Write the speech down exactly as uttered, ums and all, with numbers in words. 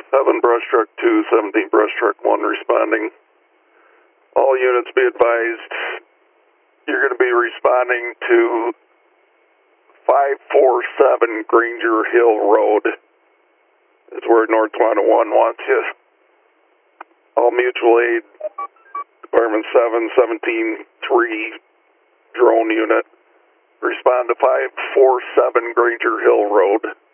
seven Brush Truck two, seventeen Brush Truck one responding. All units be advised, you're going to be responding to five four seven Granger Hill Road. Is where North Mountain one wants you. All mutual aid, Department seven, seventeen three drone unit. Respond to five four seven Granger Hill Road.